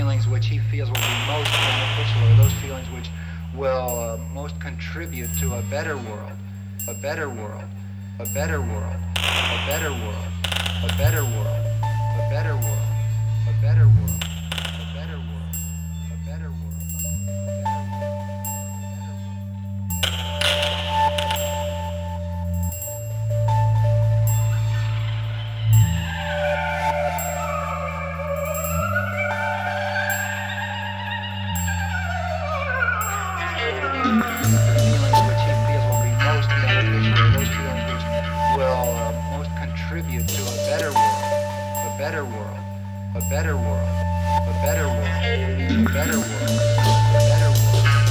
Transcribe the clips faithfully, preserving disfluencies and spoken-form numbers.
feelings which he feels will be most beneficial, or those feelings which will uh, most contribute to a better world, a better world, a better world, a better world, a better world, a better world, a better world, a better world, a better world. Contribute to a better world, a better world, a better world, a better world, a better world, a better world.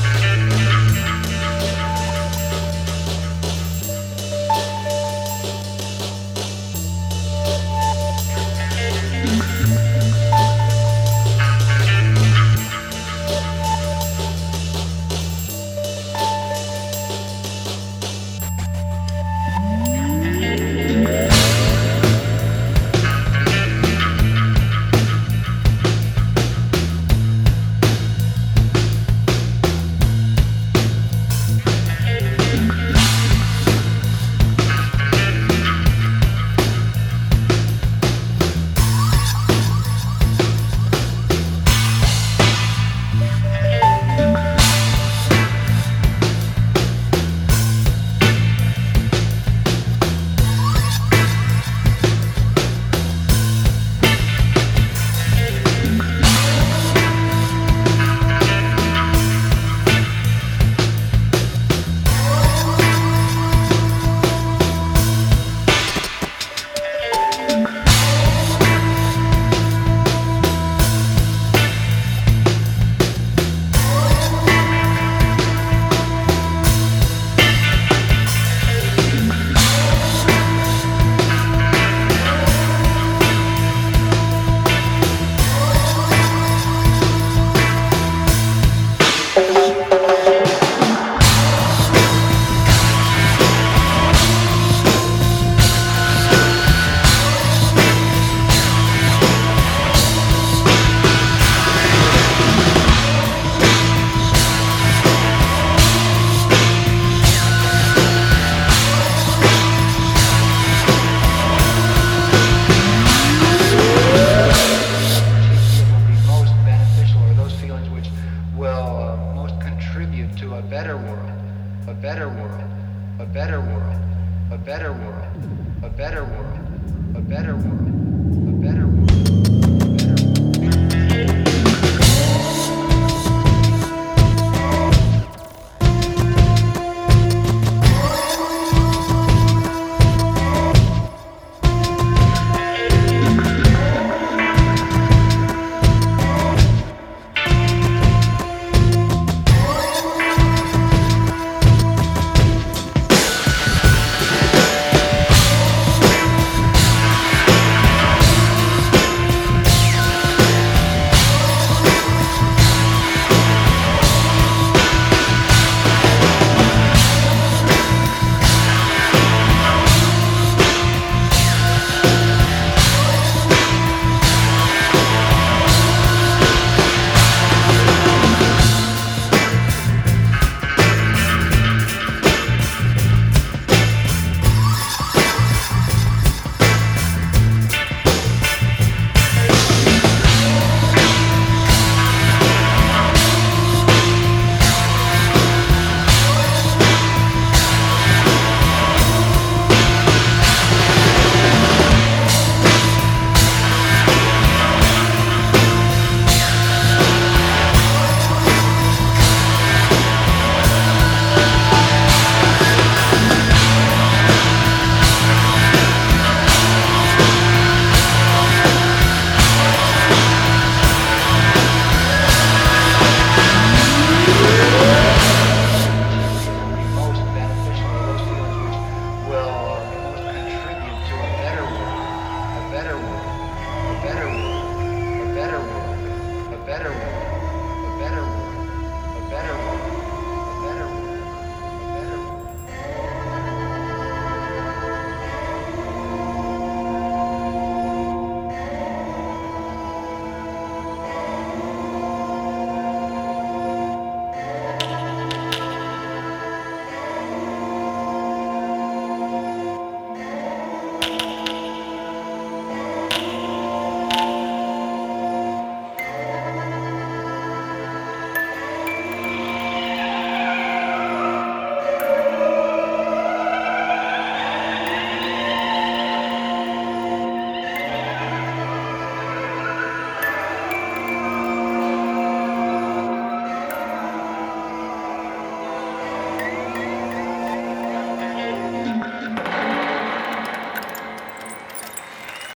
A better world, a better world, a better world, a better world, a better world, a better